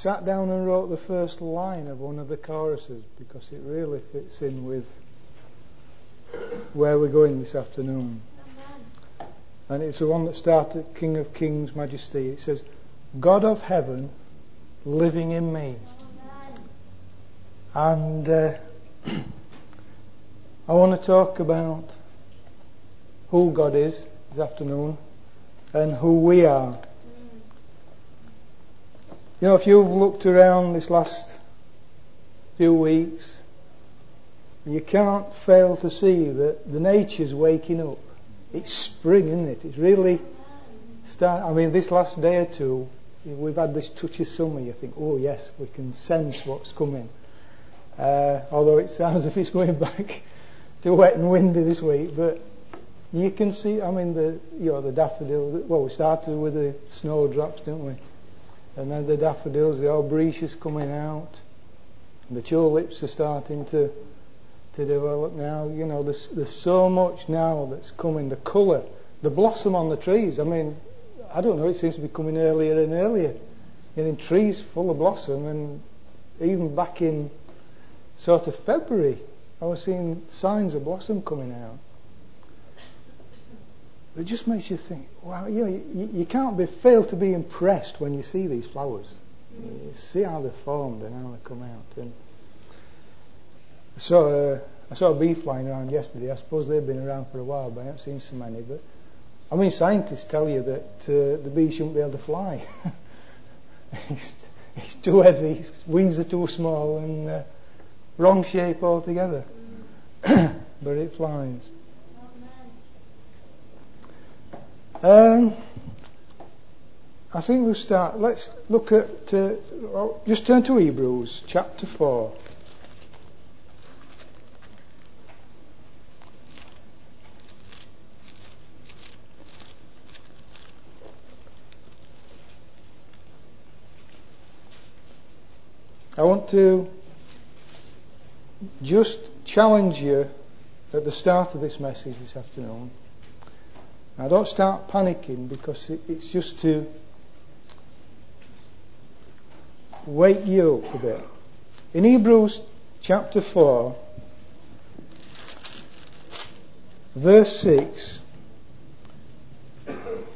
sat down and wrote the first line of one of the choruses because it really fits in with where we're going this afternoon. Amen. And it's the one that started, King of Kings, Majesty. It says, God of heaven, living in me. Amen. And I want to talk about who God is this afternoon and who we are. You know, if you've looked around this last few weeks, you can't fail to see that the nature's waking up. It's spring, isn't it? It's really this last day or two, we've had this touch of summer. You think, oh yes, we can sense what's coming. Although it sounds as if it's going back to wet and windy this week, but you can see. The daffodils. Well, we started with the snowdrops, didn't we? And then the daffodils, the aubrieties coming out. The tulips are starting to develop now. You know, there's so much now that's coming. The colour, the blossom on the trees. I don't know, it seems to be coming earlier and earlier. In trees full of blossom, and even back in sort of February, I was seeing signs of blossom coming out. It just makes you think, wow, you can't fail to be impressed when you see these flowers. You see how they're formed and how they come out. And I saw a bee flying around yesterday. I suppose they've been around for a while, but I haven't seen so many. But scientists tell you that the bee shouldn't be able to fly. He's too heavy. His wings are too small and wrong shape altogether. But it flies. I think we'll start. Let's look at. Just turn to Hebrews chapter 4. I want to just challenge you at the start of this message this afternoon. Now, don't start panicking, because it's just to wake you up a bit. In Hebrews chapter 4, verse 6, it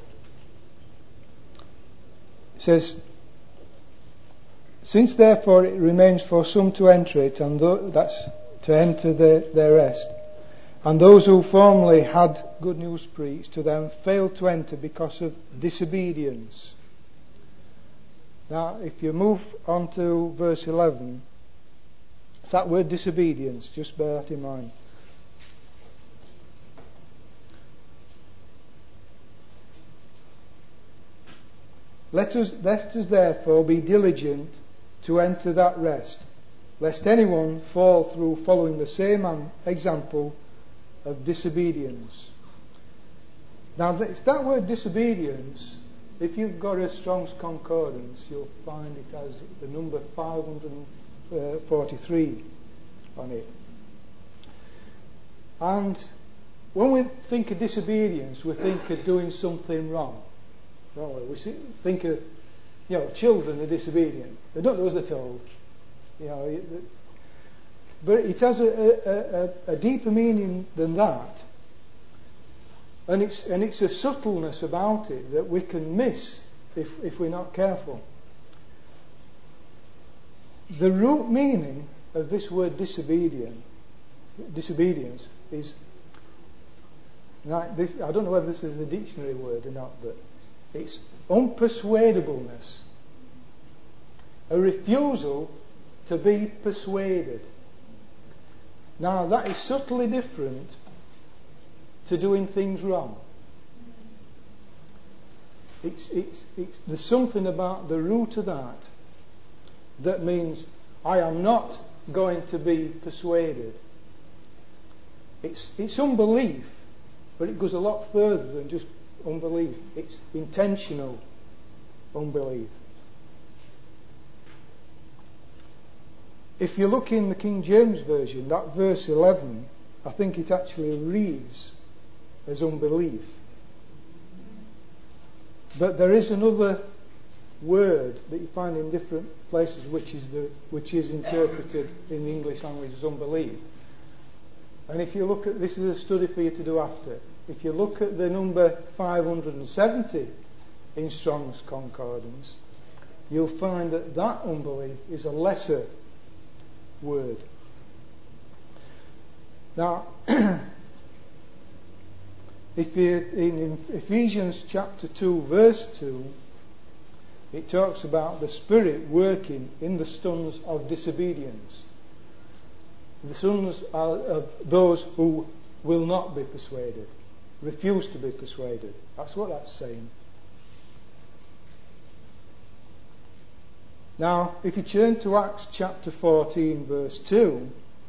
says, since therefore it remains for some to enter it, and that's to enter their rest, and those who formerly had good news preached to them failed to enter because of disobedience. Now, if you move on to verse 11, it's that word disobedience, just bear that in mind. Let us therefore be diligent to enter that rest, lest anyone fall through following the same example of disobedience. Now, it's that word disobedience. If you've got a Strong's Concordance, you'll find it has the number 543 on it. And when we think of disobedience, we think of doing something wrong, don't we? We think of, children are disobedient. They don't do as they're told. But it has a deeper meaning than that. And it's a subtleness about it that we can miss if we're not careful. The root meaning of this word disobedience is, this, I don't know whether this is a dictionary word or not, but it's unpersuadableness. A refusal to be persuaded. Now, that is subtly different to doing things wrong. There's something about the root of that means I am not going to be persuaded. It's unbelief, but it goes a lot further than just unbelief. It's intentional unbelief. If you look in the King James Version, that verse 11, I think it actually reads as unbelief. But there is another word that you find in different places, which is interpreted in the English language as unbelief. And if you look at, this is a study for you to do after, if you look at the number 570 in Strong's Concordance, you'll find that unbelief is a lesser word. Now, if you, in Ephesians chapter 2 verse 2, it talks about the Spirit working in the sons of disobedience. The sons are of those who will not be persuaded, refuse to be persuaded. That's what that's saying. Now, if you turn to Acts chapter 14 verse 2,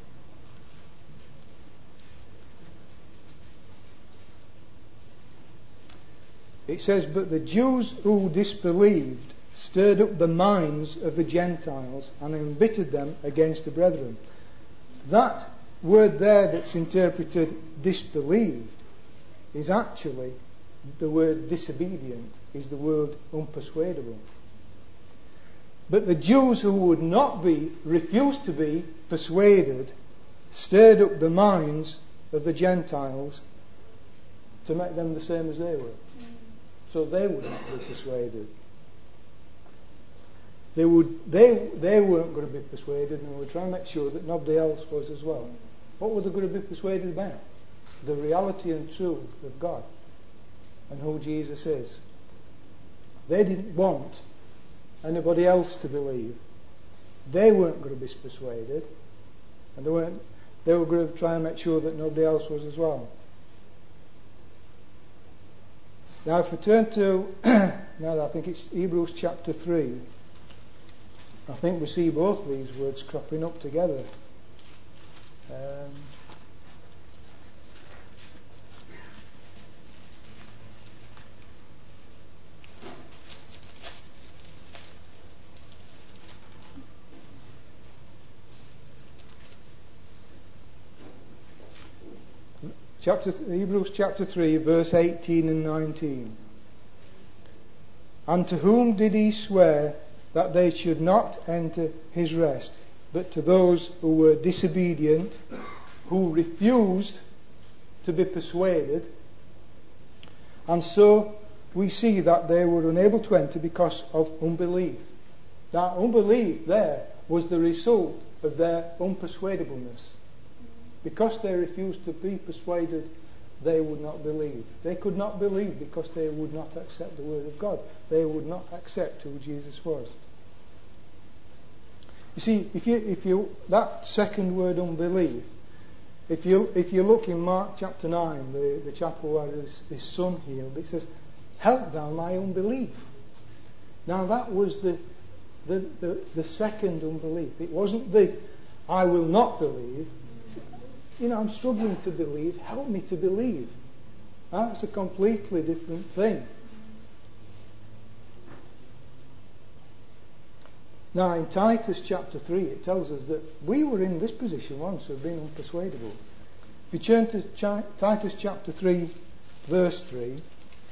it says, "But the Jews who disbelieved stirred up the minds of the Gentiles and embittered them against the brethren." That word there that's interpreted disbelieved is actually the word disobedient, is the word unpersuadable. But the Jews who would not be, refused to be persuaded, stirred up the minds of the Gentiles to make them the same as they were. So they would not be persuaded. They weren't going to be persuaded, and they would try and make sure that nobody else was as well. What were they going to be persuaded about? The reality and truth of God and who Jesus is. They didn't want anybody else to believe. They weren't going to be persuaded, and they were going to try and make sure that nobody else was as well. Now if we turn to I think it's Hebrews chapter 3, I think we see both these words cropping up together. Hebrews chapter 3 verse 18 and 19. "And to whom did he swear that they should not enter his rest, but to those who were disobedient, who refused to be persuaded? And so we see that they were unable to enter because of unbelief." Now unbelief there was the result of their unpersuadableness. Because they refused to be persuaded, they would not believe. They could not believe because they would not accept the word of God. They would not accept who Jesus was. You see, if you that second word, unbelief, if you look in Mark chapter 9, the chapel where his son healed, it says, "Help thou my unbelief." Now that was the second unbelief. It wasn't the "I will not believe." I'm struggling to believe, help me to believe. That's a completely different thing. Now in Titus chapter 3 it tells us that we were in this position once of being unpersuadable. If you turn to Titus chapter 3 verse 3,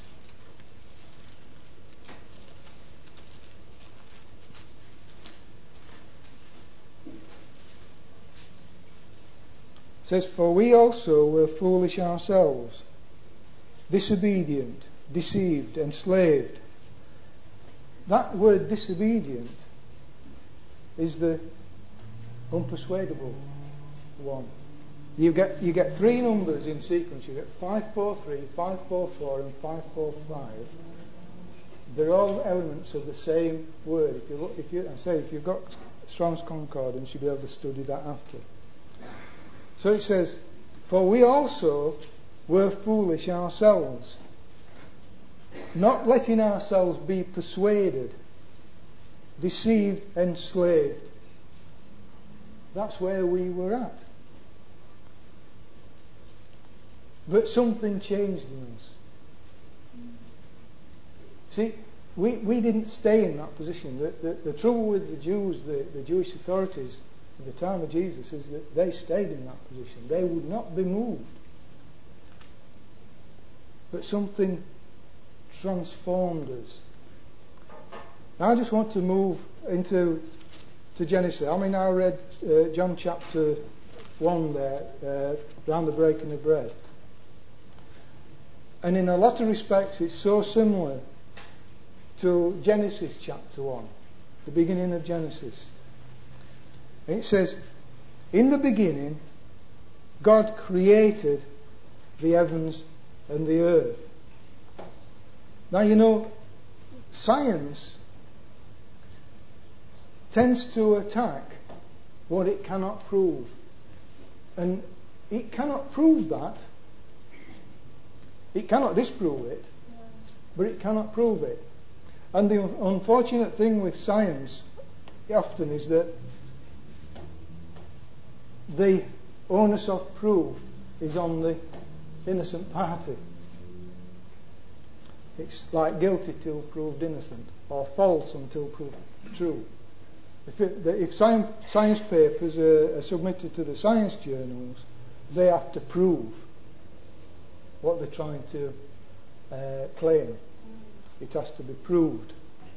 it says, "For we also were foolish ourselves, disobedient, deceived, enslaved." That word disobedient is the unpersuadable one. You get three numbers in sequence. You get 543, 544 and 545. They're all elements of the same word. If you've got Strong's Concordance, you'll be able to study that after. So it says, "For we also were foolish ourselves, not letting ourselves be persuaded, deceived, enslaved." That's where we were at. But something changed in us. See, we didn't stay in that position. The trouble with the Jews, the Jewish authorities at the time of Jesus, is that they stayed in that position. They would not be moved. But something transformed us. Now I just want to move into Genesis. I mean, I read John chapter 1 there, around the breaking of bread. And in a lot of respects, it's so similar to Genesis chapter 1, the beginning of Genesis. And it says, in the beginning, God created the heavens and the earth. Now, you know, science tends to attack what it cannot prove. And it cannot prove that. It cannot disprove it, but it cannot prove it. And the unfortunate thing with science often is that the onus of proof is on the innocent party. It's like guilty till proved innocent, or false until proved true. If science papers are submitted to the science journals, they have to prove what they're trying to claim. It has to be proved.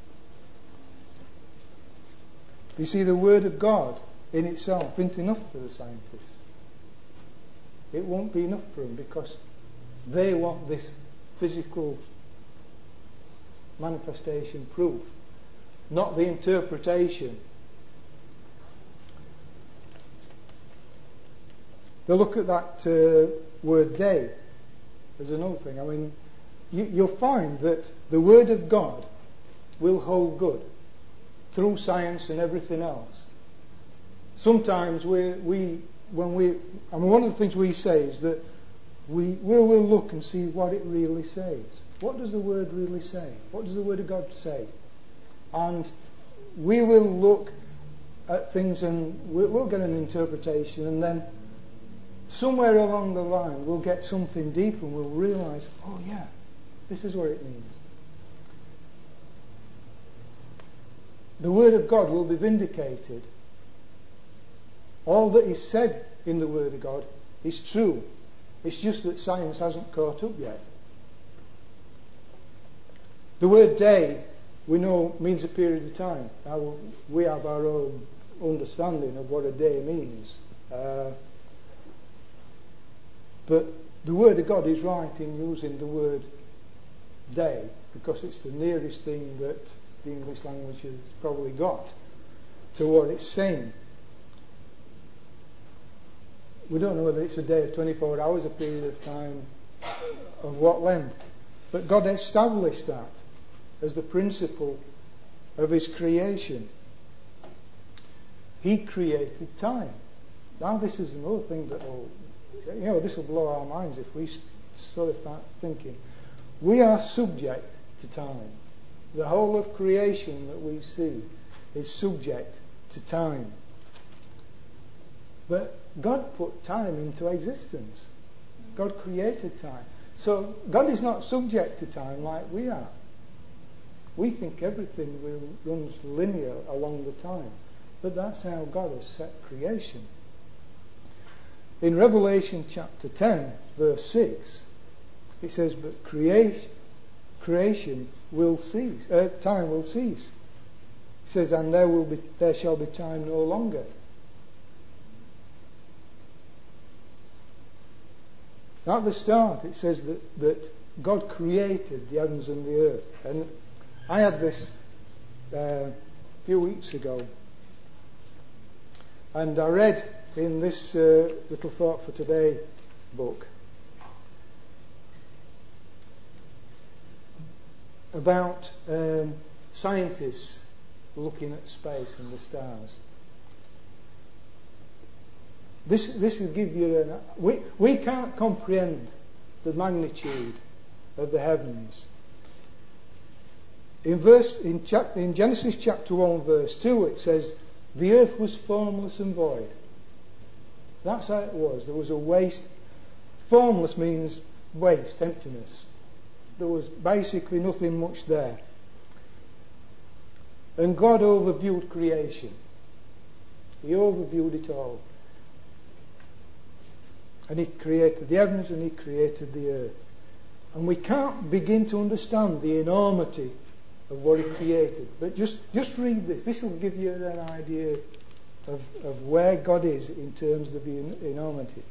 You see, the Word of God in itself isn't enough for the scientists. It won't be enough for them because they want this physical manifestation proof, not the interpretation. They look at that word day as another thing. I mean, you'll find that the Word of God will hold good through science and everything else. Sometimes one of the things we say is that we'll look and see what it really says. What does the Word really say? What does the Word of God say? And we will look at things and we'll get an interpretation, and then somewhere along the line we'll get something deeper and we'll realise, oh yeah, this is what it means. The Word of God will be vindicated. All that is said in the Word of God is true. It's just that science hasn't caught up yet. The word day, we know, means a period of time. Now, we have our own understanding of what a day means. But the Word of God is right in using the word day because it's the nearest thing that the English language has probably got to what it's saying. We don't know whether it's a day of 24 hours, a period of time of what length. But God established that as the principle of His creation. He created time. Now this is another thing that this will blow our minds if we sort of start thinking. We are subject to time. The whole of creation that we see is subject to time. But God put time into existence. God created time. So God is not subject to time like we are. We think everything runs linear along the time. But that's how God has set creation. In Revelation chapter 10, verse 6, it says, but creation will cease, time will cease. It says, and there shall be time no longer. At the start, it says that God created the heavens and the earth. And I had this a few weeks ago. And I read in this Little Thought for Today book about scientists looking at space and the stars. This will give you we can't comprehend the magnitude of the heavens. In Genesis chapter 1 verse 2 it says, the earth was formless and void. That's how it was. There was a waste. Formless means waste, emptiness. There was basically nothing much there. And God overviewed creation. He overviewed it all. And He created the heavens and He created the earth. And we can't begin to understand the enormity of what he created. But just read this. This will give you an idea of where God is in terms of enormity.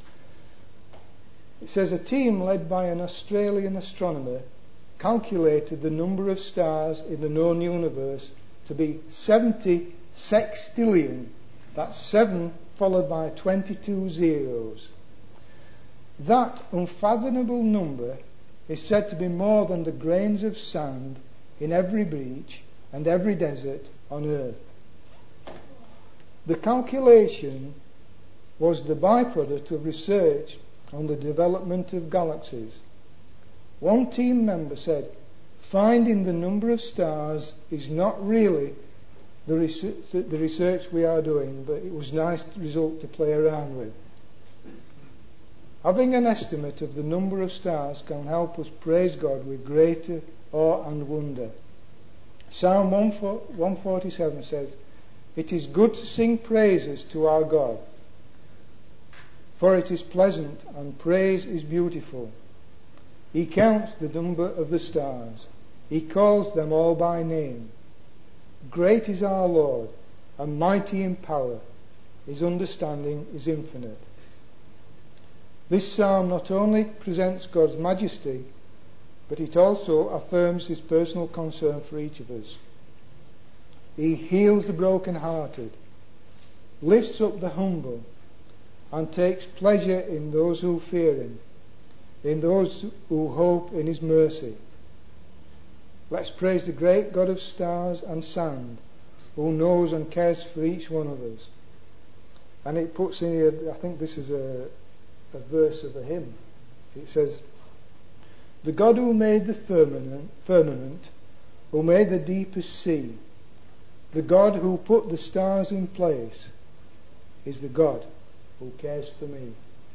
It says a team led by an Australian astronomer calculated the number of stars in the known universe to be 70 sextillion. That's 7 followed by 22 zeros. That unfathomable number is said to be more than the grains of sand in every beach and every desert on earth. The calculation was the byproduct of research on the development of galaxies. One team member said, finding the number of stars is not really the research we are doing, but it was a nice result to play around with. Having an estimate of the number of stars can help us praise God with greater awe and wonder. Psalm 147 says, it is good to sing praises to our God, for it is pleasant and praise is beautiful. He counts the number of the stars. He calls them all by name. Great is our Lord, and mighty in power. His understanding is infinite. This psalm not only presents God's majesty, but it also affirms his personal concern for each of us. He heals the broken-hearted, lifts up the humble, and takes pleasure in those who fear him, in those who hope in his mercy. Let's praise the great God of stars and sand, who knows and cares for each one of us. And it puts in here, I think this is a verse of a hymn. It says, the God who made the firmament, who made the deepest sea, the God who put the stars in place, is the God who cares for me.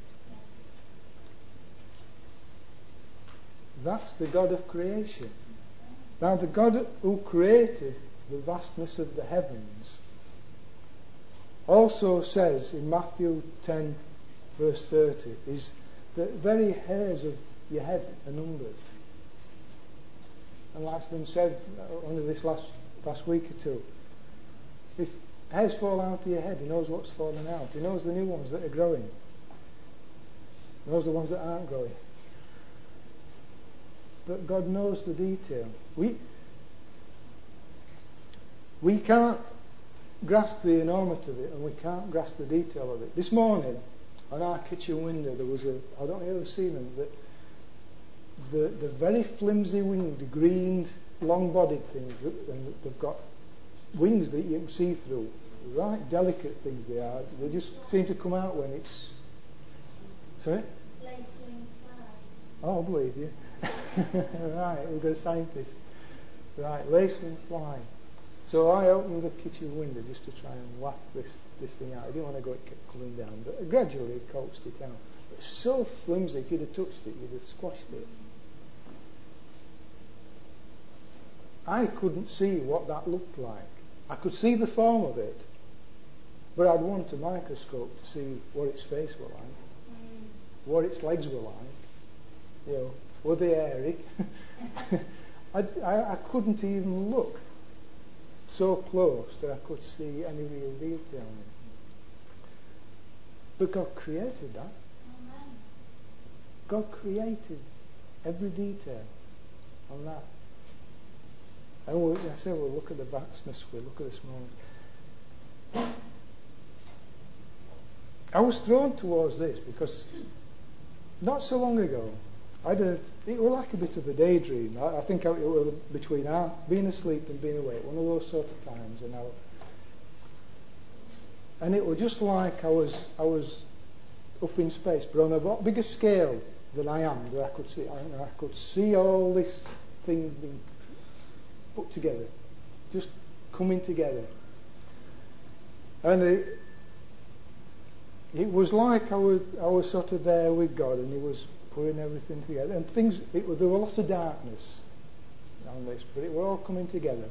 That's the God of creation. Now the God who created the vastness of the heavens also says in Matthew 10 verse 30 is the very hairs of your head are numbered. And like's been said only this last week or two, if hairs fall out of your head, he knows what's falling out. He knows the new ones that are growing. He knows the ones that aren't growing. But God knows the detail. We can't grasp the enormity of it, and we can't grasp the detail of it. This morning, on our kitchen window, there was I don't know if you've ever seen them, the very flimsy winged, green, long-bodied things, and they've got wings that you can see through. Right delicate things they are. They just seem to come out when it's... Sorry? Lacewing flies. Oh, I believe you. Right, we've got a scientist. Right, lacewing fly. So I opened the kitchen window just to try and waft this thing out. I didn't want to go, it kept coming down, but gradually it coaxed it out. It's so flimsy, if you'd have touched it, you'd have squashed it. I couldn't see what that looked like. I could see the form of it, but I'd want a microscope to see what its face were like, what its legs were like, were they airy? I couldn't even look so close that I could see any real detail in it. But God created that. Amen. God created every detail on that. And I say we'll look at the vastness, we'll look at the smallness. I was drawn towards this because not so long ago, it was like a bit of a daydream. I think it was between being asleep and being awake, one of those sort of times. And it was just like I was up in space, but on a lot bigger scale than I am, that I could see. I could see all this thing being put together, just coming together. And it was like I was sort of there with God, and He was putting everything together. And there were a lot of darkness on this, but it were all coming together.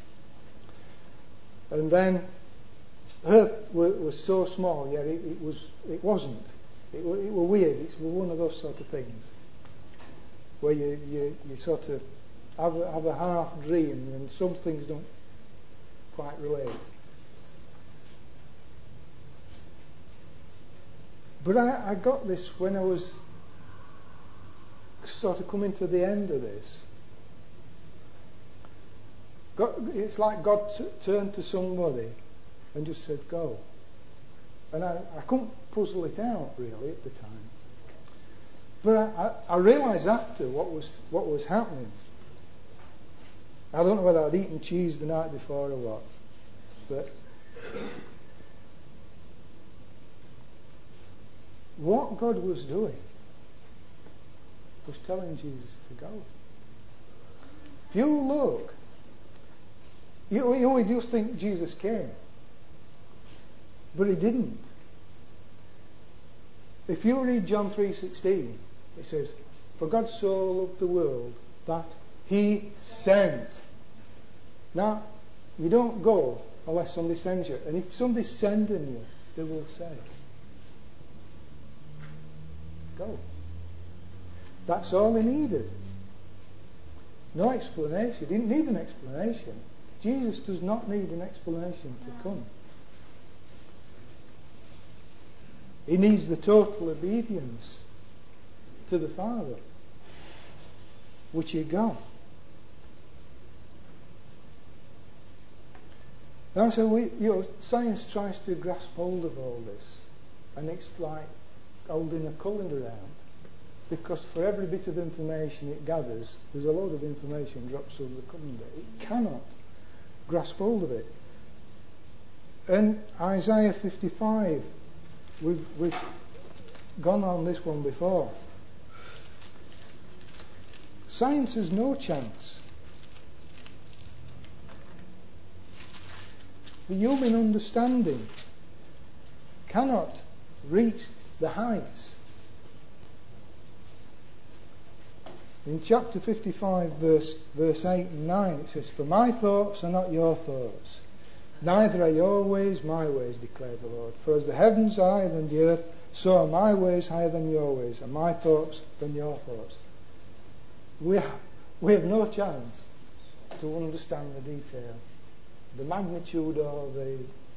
And then Earth was so small, yet it wasn't. It were weird. It was one of those sort of things where you sort of have a half dream, and some things don't quite relate. But I got this when I was sort of coming to the end of this. It's like God turned to somebody and just said, go. And I couldn't puzzle it out really at the time. But I realised after what was happening. I don't know whether I'd eaten cheese the night before or what. But what God was doing was telling Jesus to go. If you look, you just think Jesus came. But he didn't. If you read John 3:16, it says, "For God so loved the world that he sent." Now, you don't go unless somebody sends you. And if somebody's sending you, they will say, go. That's all he needed. No explanation. He didn't need an explanation. Jesus does not need an explanation to come. He needs the total obedience to the Father, which he got. Now, so science tries to grasp hold of all this, and it's like holding a colander around, because for every bit of information it gathers, there's a load of information drops over the colander. It cannot grasp hold of it. And Isaiah 55, we've gone on this one before. Science has no chance. The human understanding cannot reach the heights. In chapter 55, verse 8 and 9, it says, "For my thoughts are not your thoughts, neither are your ways my ways, declares the Lord. For as the heavens are higher than the earth, so are my ways higher than your ways, and my thoughts than your thoughts." We have no chance to understand the detail, the magnitude or the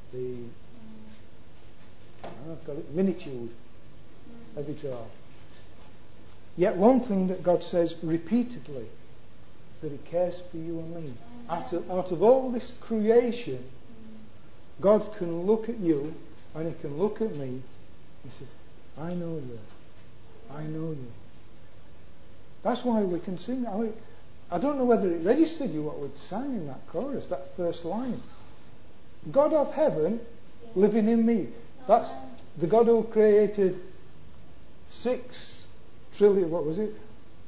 minitude of it all. Yet one thing that God says repeatedly, that he cares for you and me. Out of all this creation, God can look at you and he can look at me. He says, I know you. I know you. That's why we can sing. I don't know whether it registered you what we'd sang in that chorus, that first line. God of heaven living in me. That's the God who created 6 trillion, what was it?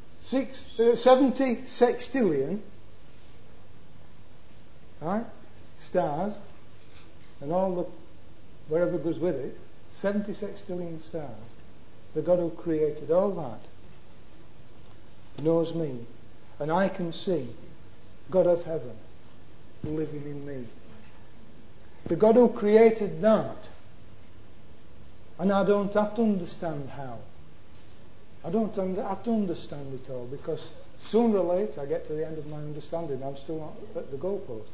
70 sextillion, right? Stars, and all the, wherever goes with it, 70 sextillion stars. The God who created all that knows me, and I can see God of heaven living in me. The God who created that, and I don't have to understand how. I don't have to understand it all, because sooner or later I get to the end of my understanding. I'm still not at the goalpost.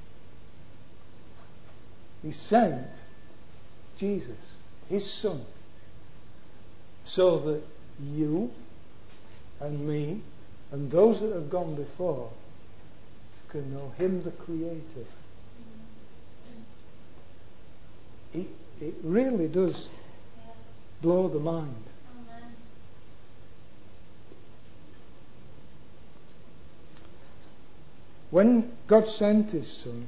He sent Jesus, his Son, so that you and me and those that have gone before can know him, the Creator. It really does blow the mind. When God sent his Son,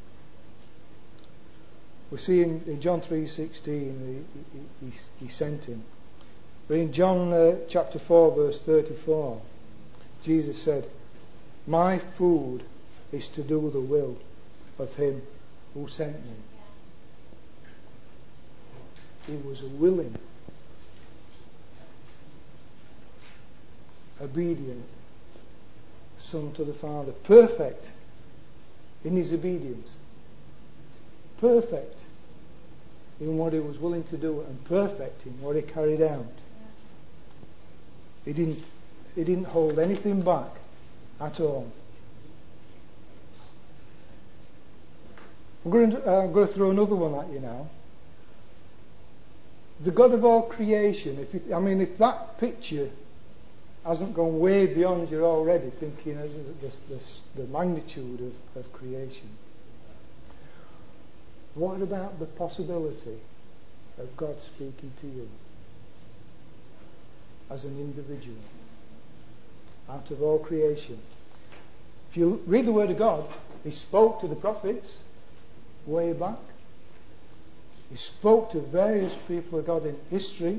we see in John 3:16 he sent him. But in John chapter 4 verse 34, Jesus said, "My food is to do the will of him who sent me." He was a willing, obedient Son to the Father, perfect in his obedience, perfect in what he was willing to do, and perfect in what he carried out. He didn't hold anything back at all. I'm going to throw another one at you now. The God of all creation, if that picture hasn't gone way beyond you already, thinking of the magnitude of creation, what about the possibility of God speaking to you as an individual out of all creation? If you read the Word of God, He spoke to the prophets way back. He spoke to various people of God in history.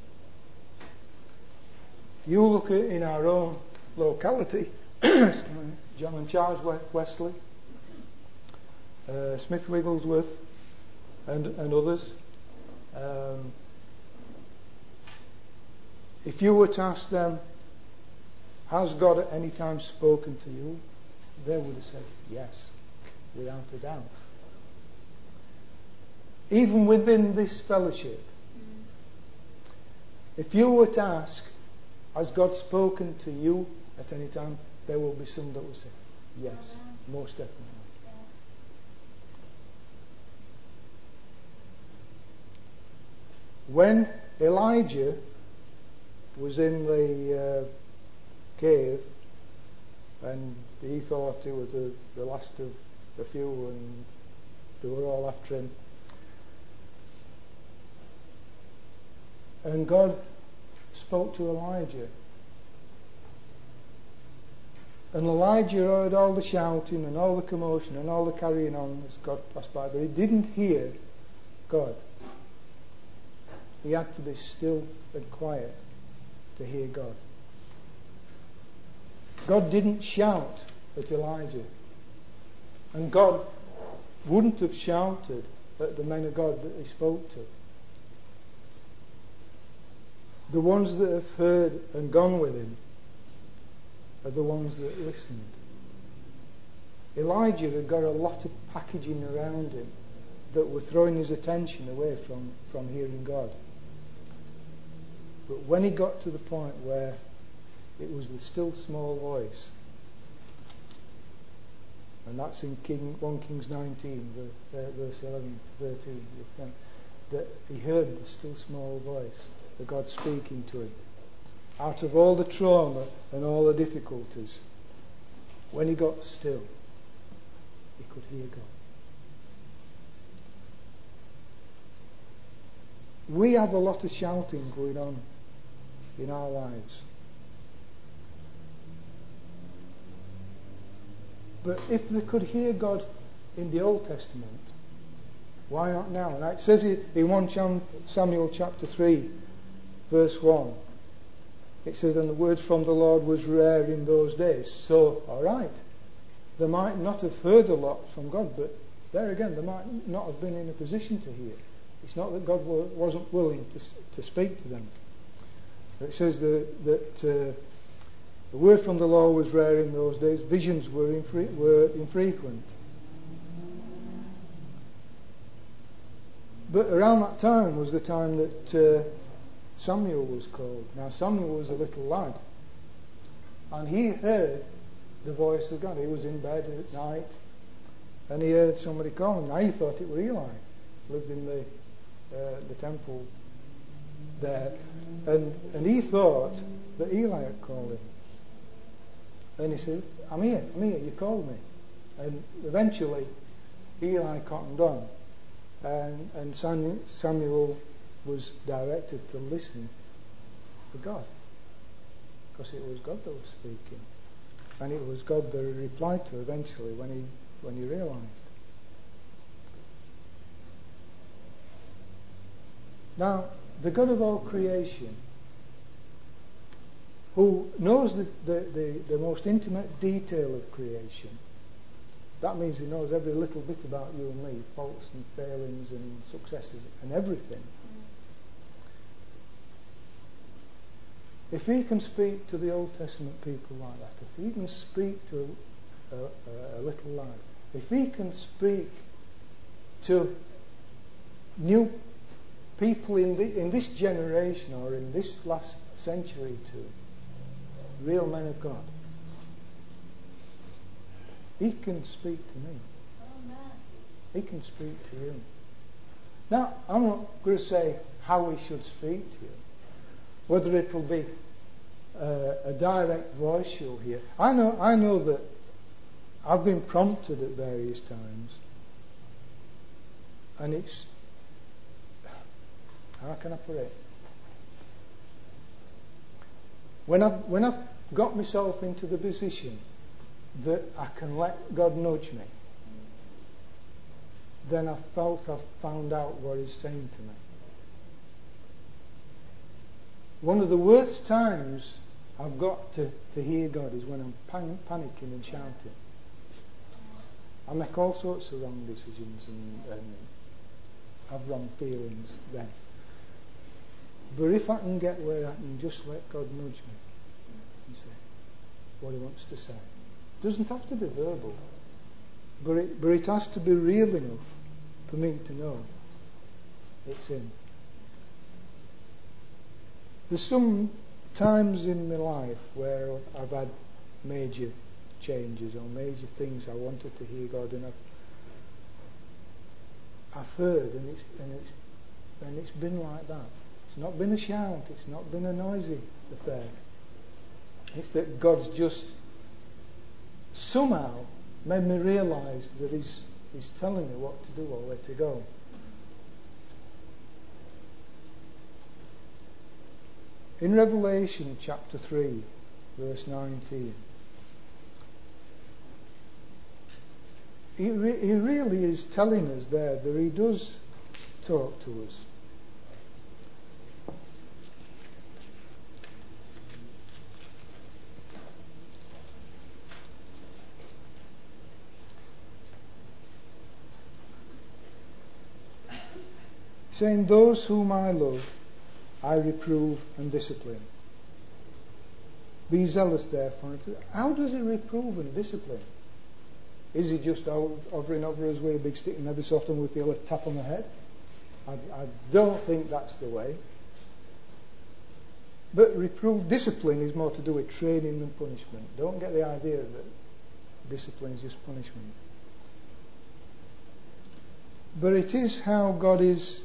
You look at in our own locality, John and Charles Wesley, Smith Wigglesworth, and others. If you were to ask them, has God at any time spoken to you? They would have said yes, without a doubt. Even within this fellowship, if you were to ask, has God spoken to you at any time? There will be some that will say yes, most definitely. When Elijah was in the cave and he thought it was the last of the few and they were all after him, and God spoke to Elijah, and Elijah heard all the shouting and all the commotion and all the carrying on as God passed by, but he didn't hear God. He had to be still and quiet to hear God. God didn't shout at Elijah, and God wouldn't have shouted at the men of God that he spoke to. The ones that have heard and gone with him are the ones that listened. Elijah had got a lot of packaging around him that were throwing his attention away from hearing God. But when he got to the point where it was the still small voice, and that's in 1 Kings 19, verse 11 to 13, that he heard the still small voice of God speaking to him. Out of all the trauma and all the difficulties, when he got still, he could hear God. We have a lot of shouting going on in our lives. But if they could hear God in the Old Testament, why not now? And it says in 1 Samuel chapter 3, verse 1, it says, and the word from the Lord was rare in those days. So, alright, they might not have heard a lot from God, but there again, they might not have been in a position to hear. It's not that God wasn't willing to speak to them. It says that the word from the Lord was rare in those days. Visions were infrequent. But around that time was the time that Samuel was called. Now Samuel was a little lad, and he heard the voice of God. He was in bed at night, and he heard somebody calling. Now he thought it was Eli, lived in the temple there, and he thought that Eli had called him. And he said, I'm here, you called me. And eventually Eli cottoned on, and Samuel was directed to listen to God, because it was God that was speaking, and it was God that he replied to eventually when he realised. Now, the God of all creation, who knows the most intimate detail of creation, that means he knows every little bit about you and me, faults and failings and successes and everything. If he can speak to the Old Testament people like that, if he can speak to a little lad, if he can speak to new people in this generation or in this last century to real men of God, He can speak to me. Amen. He can speak to you. Now, I'm not going to say how He should speak to you. Whether it'll be a direct voice you'll hear. I know that I've been prompted at various times, and it's, how can I put it? When I've got myself into the position that I can let God nudge me, then I've found out what He's saying to me. One of the worst times I've got to hear God is when I'm panicking and shouting. I make all sorts of wrong decisions and have wrong feelings then. But if I can get where I can just let God nudge me and say what He wants to say. It doesn't have to be verbal, but it has to be real enough for me to know it's Him. There's some times in my life where I've had major changes or major things I wanted to hear God, and I've heard, and it's been like that. It's not been a shout. It's not been a noisy affair. It's that God's just somehow made me realise that He's telling me what to do or where to go. In Revelation chapter 3, verse 19, He really is telling us there that He does talk to us. Saying, those whom I love, I reprove and discipline. Be zealous therefore. How does He reprove and discipline? Is He just hovering over us with a big stick and every so often we feel a tap on the head? I don't think that's the way. But reprove, discipline is more to do with training than punishment. Don't get the idea that discipline is just punishment. But it is how God is.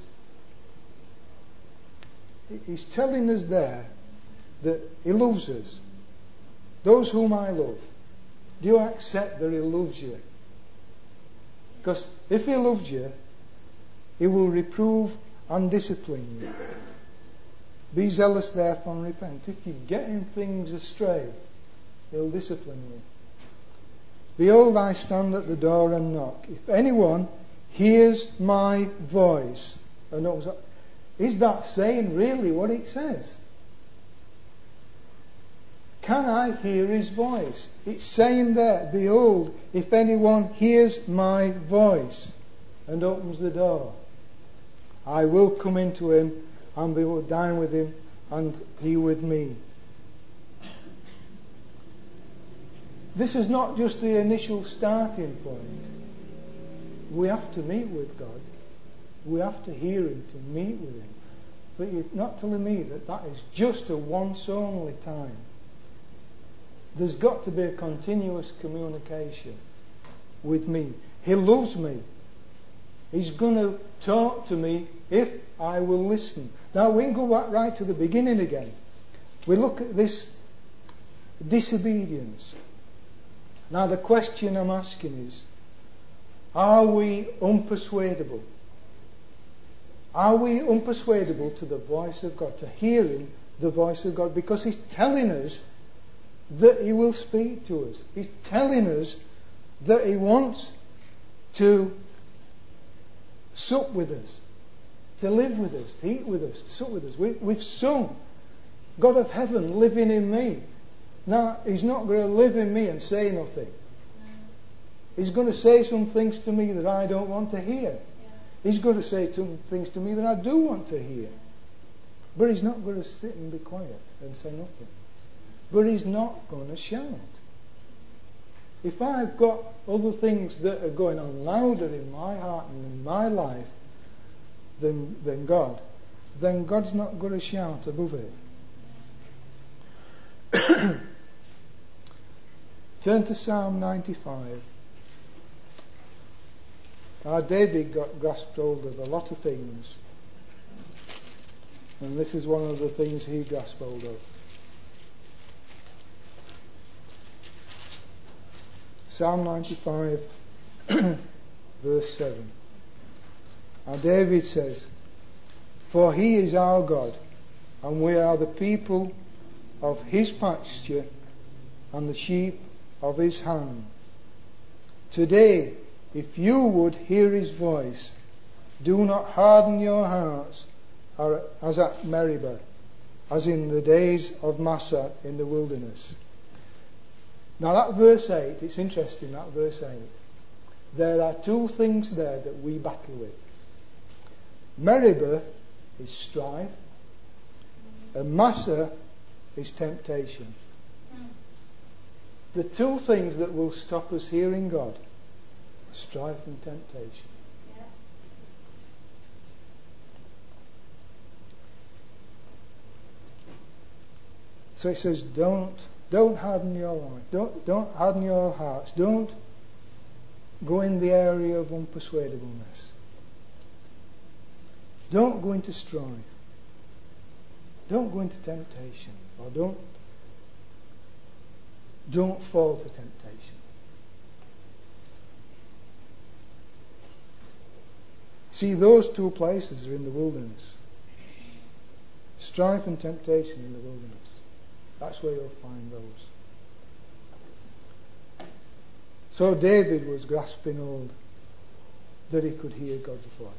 He's telling us there that He loves us. Those whom I love. Do you accept that He loves you? Because if He loved you, He will reprove and discipline you. Be zealous therefore and repent. If you're getting things astray, He'll discipline you. Behold, I stand at the door and knock. If anyone hears my voice and opens up. Is that saying really what it says? Can I hear His voice? It's saying there, behold, if anyone hears my voice and opens the door, I will come into him and we will dine with him and he with me. This is not just the initial starting point. We have to meet with God. We have to hear Him to meet with Him. But you're not telling me that is just a once only time. There's got to be a continuous communication with me. He loves me. He's going to talk to me if I will listen. Now we can go back right to the beginning again. We look at this disobedience. Now the question I'm asking is, are we unpersuadable? Are we unpersuadable to the voice of God, to hearing the voice of God? Because He's telling us that He will speak to us. He's telling us that He wants to sup with us, to live with us, to eat with us, to sup with us. We've sung, God of heaven living in me. Now, He's not going to live in me and say nothing. He's going to say some things to me that I don't want to hear. He's going to say some things to me that I do want to hear. But He's not going to sit and be quiet and say nothing. But He's not going to shout. If I've got other things that are going on louder in my heart and in my life than God, then God's not going to shout above it. Turn to Psalm 95. Now David got grasped hold of a lot of things, and this is one of the things he grasped hold of. Psalm 95 verse 7. Now David says, "For he is our God, and we are the people of his pasture and the sheep of his hand. Today, if you would hear his voice, do not harden your hearts as at Meribah, as in the days of Massa in the wilderness." Now that verse 8, it's interesting, that verse 8. There are two things there that we battle with. Meribah is strife, and Massa is temptation. The two things that will stop us hearing God: strife and temptation. So it says, don't harden your life. Don't harden your hearts. Don't go in the area of unpersuadableness. Don't go into strife. Don't go into temptation. Or don't fall to temptation. See, those two places are in the wilderness. Strife and temptation in the wilderness. That's where you'll find those. So David was grasping hold that he could hear God's voice.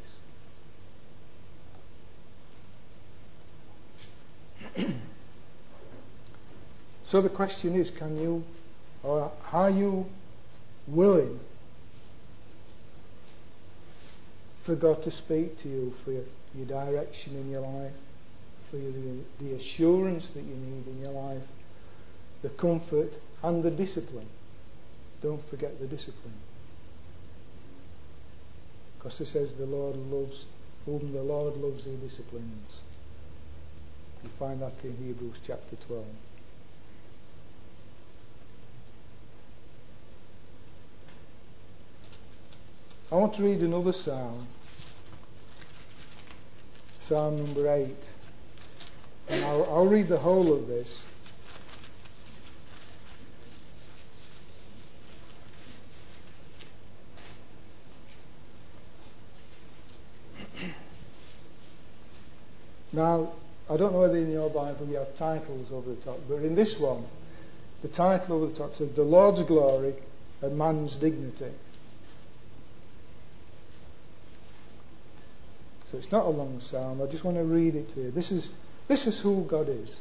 So the question is, can you, or are you willing for God to speak to you, for your direction in your life, for the assurance that you need in your life, the comfort and the discipline? Don't forget the discipline. Because it says the Lord loves, whom the Lord loves he disciplines. You find that in Hebrews chapter 12. I want to read another psalm. Psalm number 8. And I'll read the whole of this. Now, I don't know whether in your Bible you have titles over the top, but in this one, the title over the top says, "The Lord's Glory and Man's Dignity." So it's not a long psalm. I just want to read it to you. This is who God is.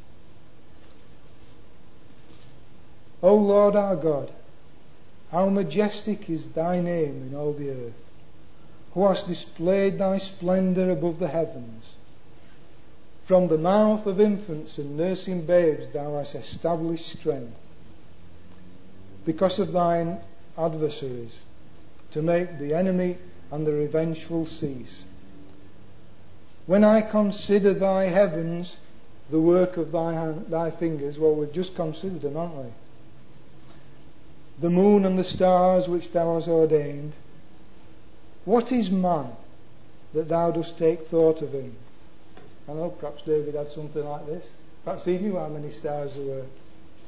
O Lord our God, how majestic is thy name in all the earth, who hast displayed thy splendour above the heavens. From the mouth of infants and nursing babes thou hast established strength, because of thine adversaries, to make the enemy and the revengeful cease. When I consider thy heavens, the work of thy fingers, well, we've just considered them, haven't we? The moon and the stars which thou hast ordained. What is man that thou dost take thought of him? I know perhaps David had something like this. Perhaps he knew how many stars there were.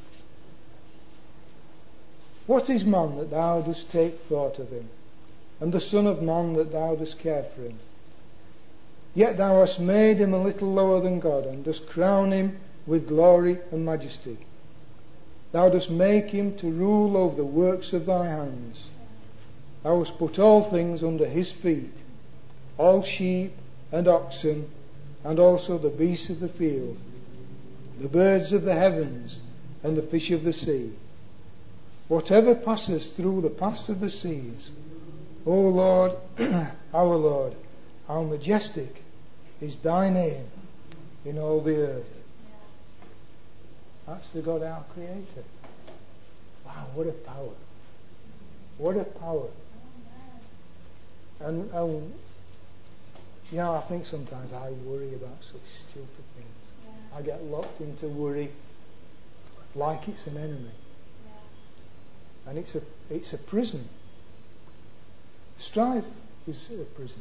What is man that thou dost take thought of him? And the son of man that thou dost care for him? Yet thou hast made him a little lower than God, and dost crown him with glory and majesty. Thou dost make him to rule over the works of thy hands. Thou hast put all things under his feet, all sheep and oxen, and also the beasts of the field, the birds of the heavens, and the fish of the sea. Whatever passes through the paths of the seas. O Lord, our Lord, how majestic is thy name in all the earth. That's the God, our Creator. Wow, what a power. What a power. And you know, I think sometimes I worry about such stupid things. I get locked into worry like it's an enemy. And it's a prison. Strife is a prison.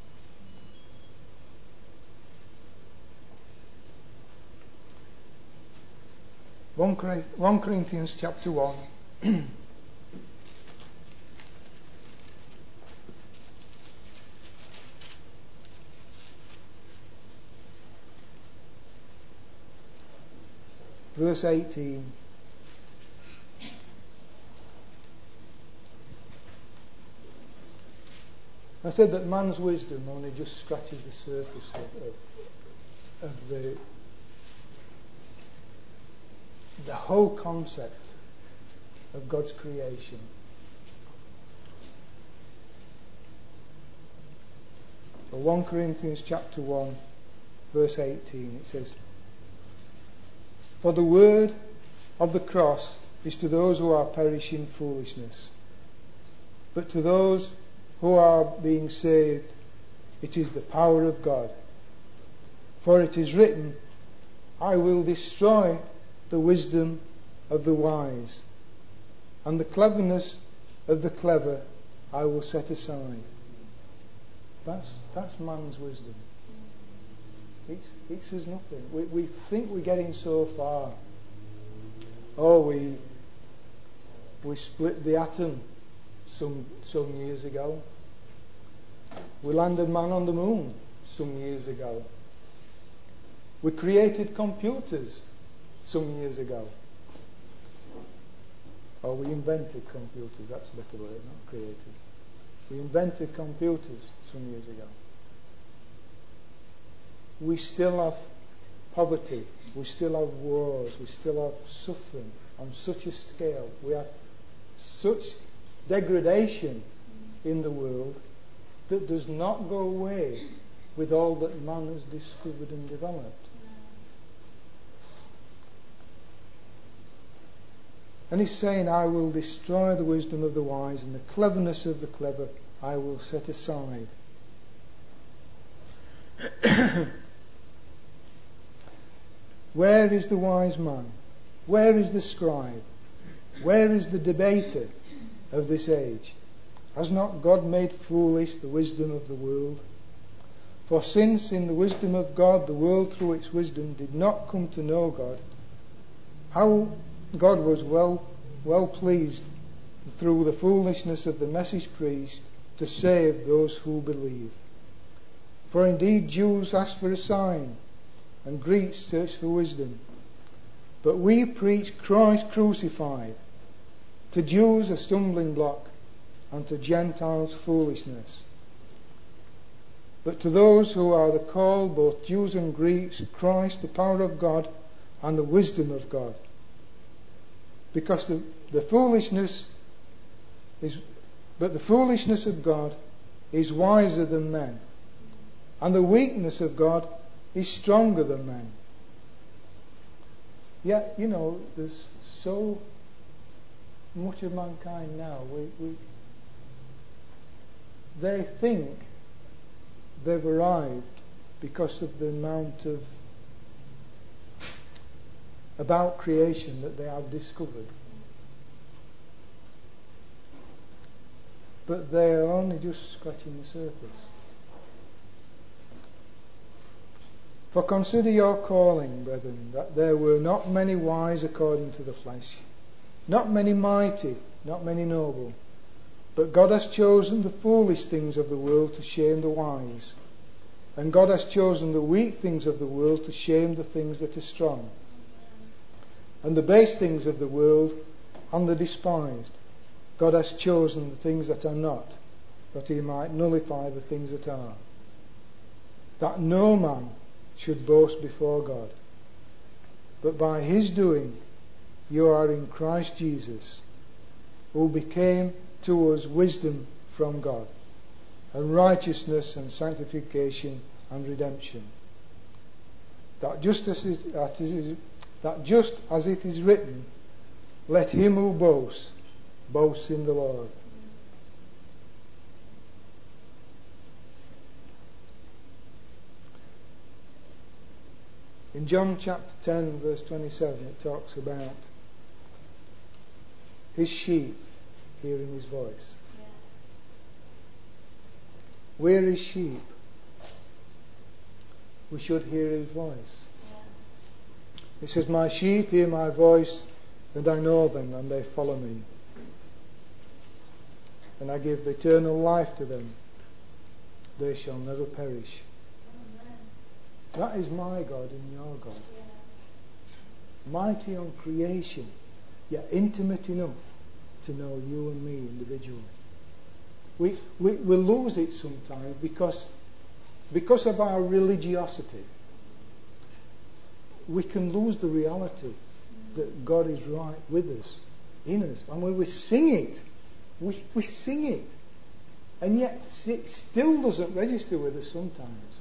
One Corinthians chapter 1. Verse 18. I said that man's wisdom only just scratches the surface of the whole concept of God's creation. So 1 Corinthians chapter 1 verse 18, it says, "For the word of the cross is to those who are perishing foolishness, but to those who are being saved it is the power of God. For it is written, I will destroy the wisdom of the wise, and the cleverness of the clever I will set aside." That's man's wisdom. It says nothing. We think we're getting so far. Oh, we split the atom some years ago. We landed man on the moon some years ago. We created computers some years ago. Or we invented computers, that's a better word, not created. We invented computers some years ago. We still have poverty, we still have wars, we still have suffering on such a scale. We have such degradation in the world that does not go away with all that man has discovered and developed. And he's saying, I will destroy the wisdom of the wise, and the cleverness of the clever I will set aside. Where is the wise man? Where is the scribe? Where is the debater of this age? Has not God made foolish the wisdom of the world? For since in the wisdom of God the world through its wisdom did not come to know God, how God was well pleased through the foolishness of the message preached to save those who believe. For indeed Jews ask for a sign, and Greeks search for wisdom. But we preach Christ crucified, to Jews a stumbling block, and to Gentiles foolishness. But to those who are the called, both Jews and Greeks, Christ the power of God and the wisdom of God. Because the foolishness of God is wiser than men, and the weakness of God is stronger than men. Yet, there's so much of mankind now. They think they've arrived because of the amount of about creation that they have discovered. But they are only just scratching the surface. For consider your calling, brethren, that there were not many wise according to the flesh, not many mighty, not many noble. But God has chosen the foolish things of the world to shame the wise. And God has chosen the weak things of the world to shame the things that are strong. And the base things of the world and the despised God has chosen the things that are not, that he might nullify the things that are, that no man should boast before God. But by his doing you are in Christ Jesus, who became to us wisdom from God, and righteousness and sanctification and redemption. That just as it is written, let him who boasts boast in the Lord. In John chapter 10 verse 27 it talks about his sheep hearing his voice. we're His sheep. We should hear His voice. It says, my sheep hear my voice, and I know them, and they follow me. And I give eternal life to them. They shall never perish. That is my God and your God. Mighty on creation, yet intimate enough to know you and me individually. We lose it sometimes because of our religiosity. We can lose the reality that God is right with us, in us. And when we sing it, we sing it. And yet it still doesn't register with us sometimes.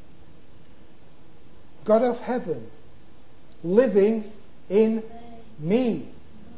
God of heaven, living in me.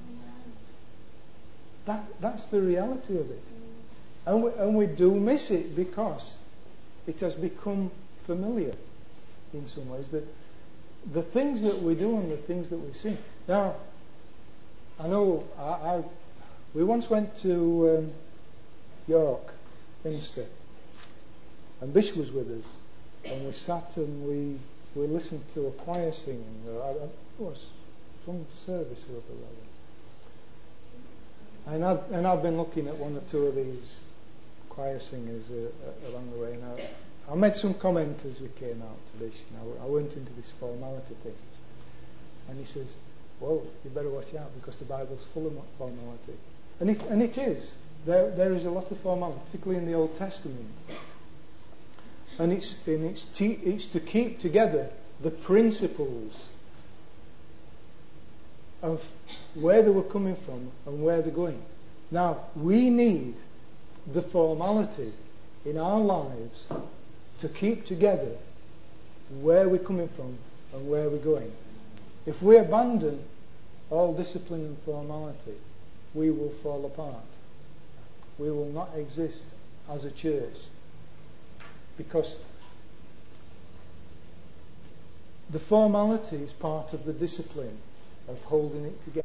That's the reality of it. And we do miss it because it has become familiar in some ways. The things that we do and the things that we sing. Now, I know we once went to York, Minster, and Bish was with us, and we sat and we listened to a choir singing. It was some service or other. And I've been looking at one or two of these choir singers along the way. Now, I made some comment as we came out to this. Now, I went into this formality thing. And he says, well, you better watch out because the Bible's full of formality. And it is. There is a lot of formality, particularly in the Old Testament. And it's to keep together the principles of where they were coming from and where they're going. Now, we need the formality in our lives to keep together where we're coming from and where we're going. If we abandon all discipline and formality, we will fall apart. We will not exist as a church. Because the formality is part of the discipline of holding it together.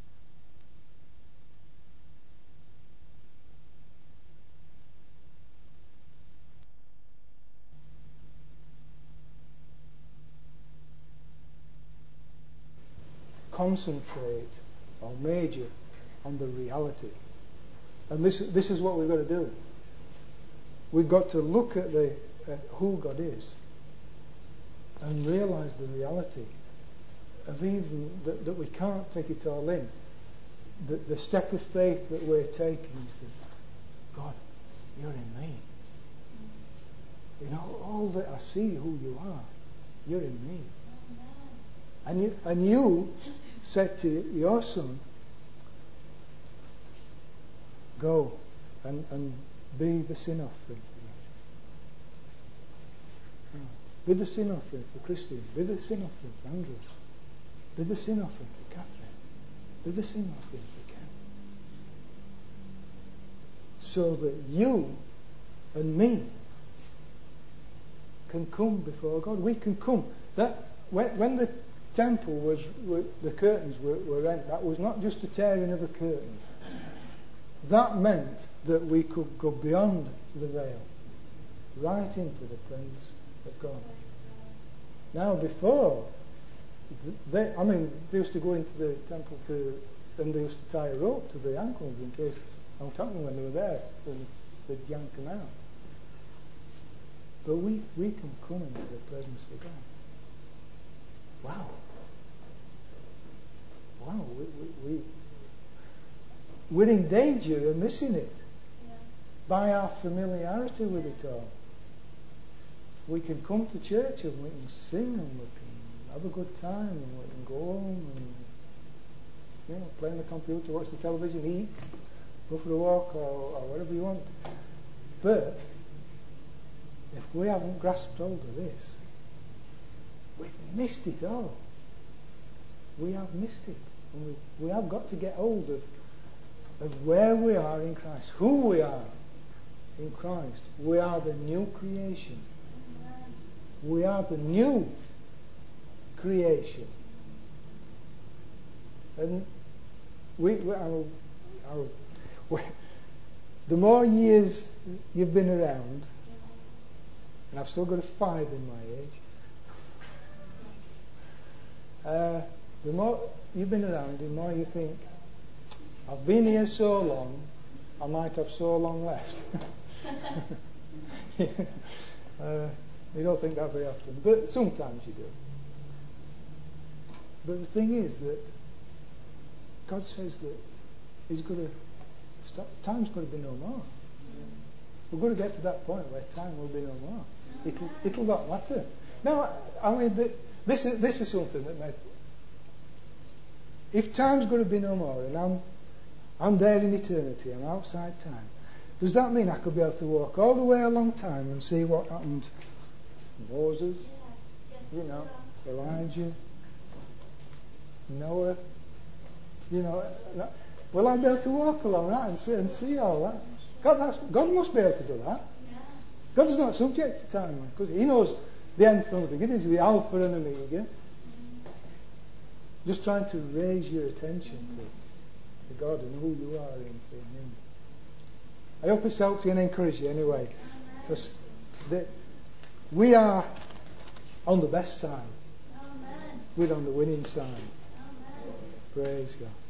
Concentrate or major on the reality. And this is what we've got to do. We've got to look at who God is and realise the reality of even that we can't take it all in. The step of faith that we're taking is that, God, you're in me. You know, all that I see who you are, you're in me. And you said to your son, go and be the sin offering for me. Be the sin offering for Christine. Be the sin offering for Andrew. Be the sin offering for Catherine. Be the sin offering for Ken. So that you and me can come before God. We can come. That when the temple the curtains were rent, that was not just a tearing of a curtain. That meant that we could go beyond the veil, right into the presence of God. Now, before, they used to go into the temple and they used to tie a rope to the ankles in case, I'm talking when they were there, they'd yank them out. But we can come into the presence of God. Wow. We're in danger of missing it by our familiarity with it all. We can come to church and we can sing and we can have a good time and we can go home and play on the computer, watch the television, eat, go for a walk or whatever you want. But if we haven't grasped hold of this, we've missed it all. We have missed it. And we have got to get hold of where we are in Christ, who we are in Christ. We are the new creation. We are the new creation. And the more years you've been around, And I've still got a 5 in my age. The more you've been around, the more you think, I've been here so long, I might have so long left. You don't think that very often, but sometimes you do. But the thing is that God says that He's going to stop. Time's going to be no more. We're going to get to that point where time will be no more. It'll not matter. Now, I mean, this is something that makes. If time's going to be no more, and I'm there in eternity, I'm outside time, does that mean I could be able to walk all the way along time and see what happened? Moses, Elijah, Noah, will I be able to walk along that and see all that? God must be able to do that. God is not subject to time, because He knows the end from the beginning. He's the Alpha and Omega. Just trying to raise your attention to God and who you are in Him. I hope it's helped you and encouraged you anyway. Because we are on the best side. We're on the winning side. Praise God.